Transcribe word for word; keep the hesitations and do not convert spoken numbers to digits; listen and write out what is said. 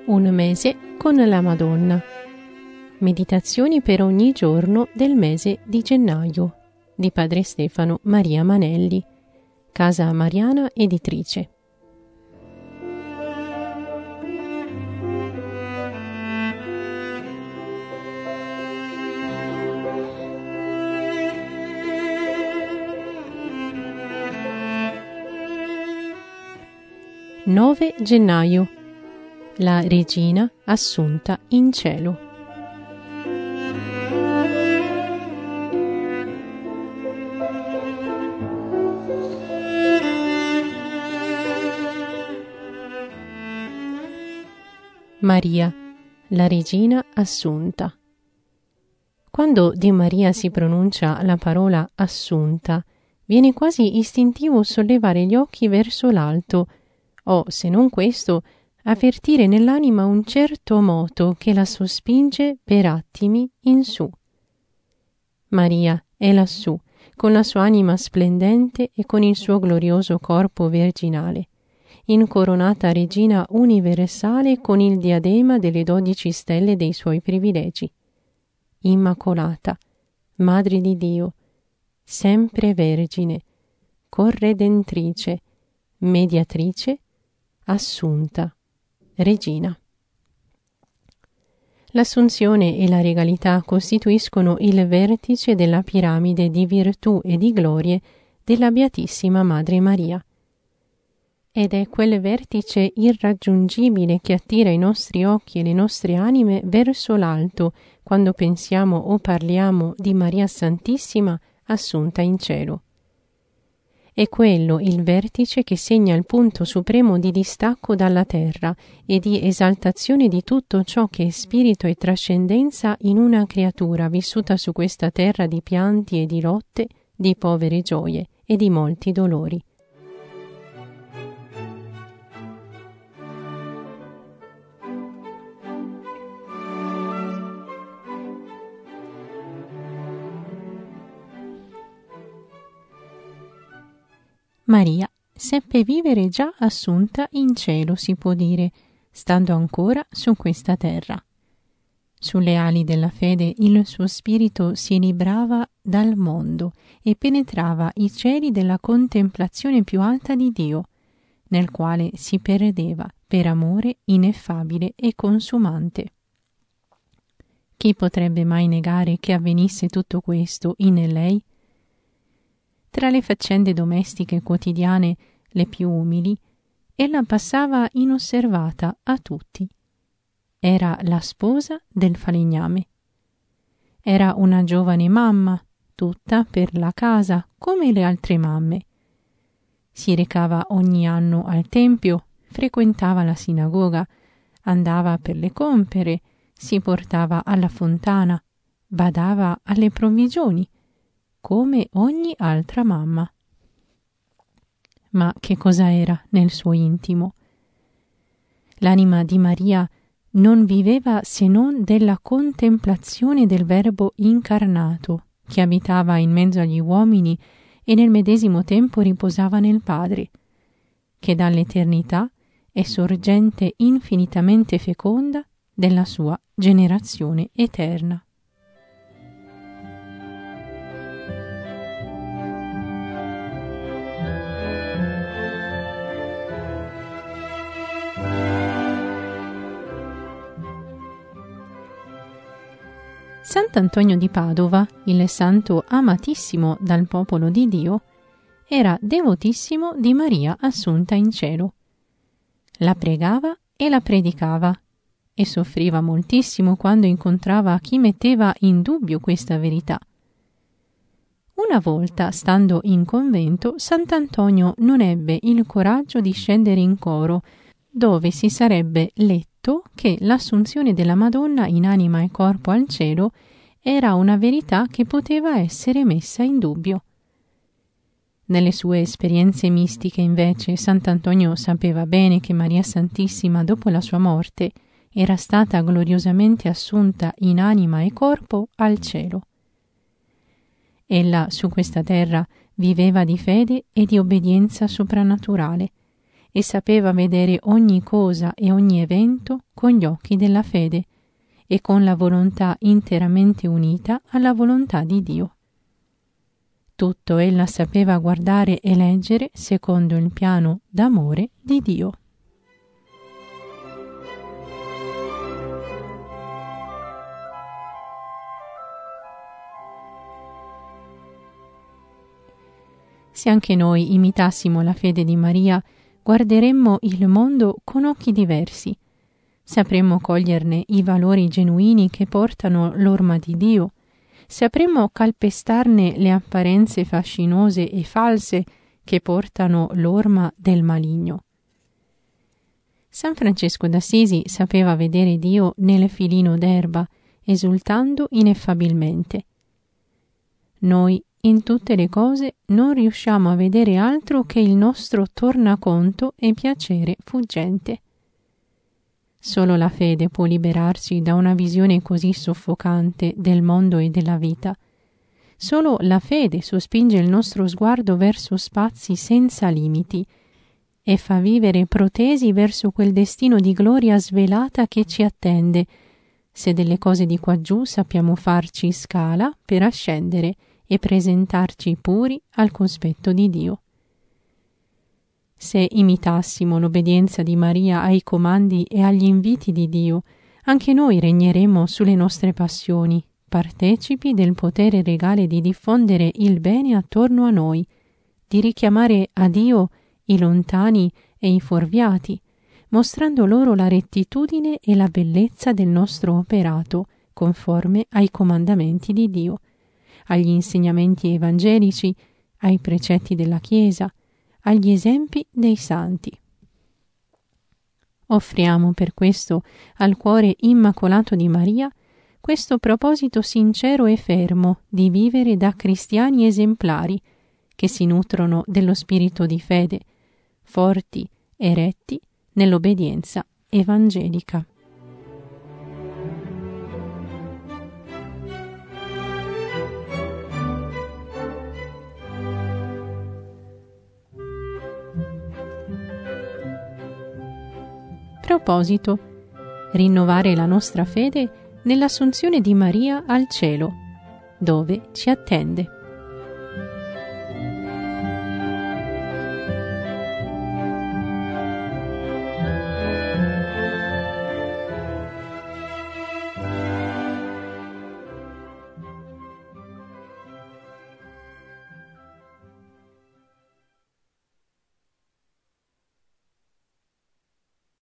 Un mese con la Madonna. Meditazioni per ogni giorno del mese di gennaio di Padre Stefano Maria Manelli, Casa Mariana Editrice. nove gennaio. La Regina assunta in cielo. Maria, la Regina assunta. Quando di Maria si pronuncia la parola assunta, viene quasi istintivo sollevare gli occhi verso l'alto, o, se non questo, avvertire nell'anima un certo moto che la sospinge per attimi in su. Maria è lassù, con la sua anima splendente e con il suo glorioso corpo virginale, incoronata regina universale con il diadema delle dodici stelle dei suoi privilegi. Immacolata, Madre di Dio, sempre Vergine, corredentrice, mediatrice, assunta, Regina. L'assunzione e la regalità costituiscono il vertice della piramide di virtù e di glorie della Beatissima Madre Maria. Ed è quel vertice irraggiungibile che attira i nostri occhi e le nostre anime verso l'alto quando pensiamo o parliamo di Maria Santissima assunta in cielo. È quello il vertice che segna il punto supremo di distacco dalla terra e di esaltazione di tutto ciò che è spirito e trascendenza in una creatura vissuta su questa terra di pianti e di lotte, di povere gioie e di molti dolori. Maria seppe vivere già assunta in cielo, si può dire, stando ancora su questa terra. Sulle ali della fede il suo spirito si librava dal mondo e penetrava i cieli della contemplazione più alta di Dio, nel quale si perdeva per amore ineffabile e consumante. Chi potrebbe mai negare che avvenisse tutto questo in lei? Tra le faccende domestiche quotidiane, le più umili, ella passava inosservata a tutti. Era la sposa del falegname. Era una giovane mamma, tutta per la casa, come le altre mamme. Si recava ogni anno al tempio, frequentava la sinagoga, andava per le compere, si portava alla fontana, badava alle provvigioni, come ogni altra mamma. Ma che cosa era nel suo intimo? L'anima di Maria non viveva se non della contemplazione del Verbo incarnato, che abitava in mezzo agli uomini e nel medesimo tempo riposava nel Padre, che dall'eternità è sorgente infinitamente feconda della sua generazione eterna. Sant'Antonio di Padova, il santo amatissimo dal popolo di Dio, era devotissimo di Maria assunta in cielo. La pregava e la predicava e soffriva moltissimo quando incontrava chi metteva in dubbio questa verità. Una volta, stando in convento, Sant'Antonio non ebbe il coraggio di scendere in coro, dove si sarebbe letto che l'assunzione della Madonna in anima e corpo al cielo era una verità che poteva essere messa in dubbio. Nelle sue esperienze mistiche, invece, Sant'Antonio sapeva bene che Maria Santissima, dopo la sua morte, era stata gloriosamente assunta in anima e corpo al cielo. Ella su questa terra viveva di fede e di obbedienza soprannaturale e sapeva vedere ogni cosa e ogni evento con gli occhi della fede e con la volontà interamente unita alla volontà di Dio. Tutto ella sapeva guardare e leggere secondo il piano d'amore di Dio. Se anche noi imitassimo la fede di Maria, guarderemmo il mondo con occhi diversi. Sapremmo coglierne i valori genuini che portano l'orma di Dio. Sapremmo calpestarne le apparenze fascinose e false che portano l'orma del maligno. San Francesco d'Assisi sapeva vedere Dio nel filino d'erba, esultando ineffabilmente. Noi in tutte le cose non riusciamo a vedere altro che il nostro tornaconto e piacere fuggente. Solo la fede può liberarci da una visione così soffocante del mondo e della vita. Solo la fede sospinge il nostro sguardo verso spazi senza limiti e fa vivere protesi verso quel destino di gloria svelata che ci attende, se delle cose di quaggiù sappiamo farci scala per ascendere e presentarci puri al cospetto di Dio. Se imitassimo l'obbedienza di Maria ai comandi e agli inviti di Dio, anche noi regneremo sulle nostre passioni, partecipi del potere regale di diffondere il bene attorno a noi, di richiamare a Dio i lontani e i fuorviati, mostrando loro la rettitudine e la bellezza del nostro operato, conforme ai comandamenti di Dio, agli insegnamenti evangelici, ai precetti della Chiesa, agli esempi dei santi. Offriamo per questo al cuore immacolato di Maria questo proposito sincero e fermo di vivere da cristiani esemplari che si nutrono dello spirito di fede, forti e retti nell'obbedienza evangelica. Proposito: rinnovare la nostra fede nell'assunzione di Maria al cielo, dove ci attende.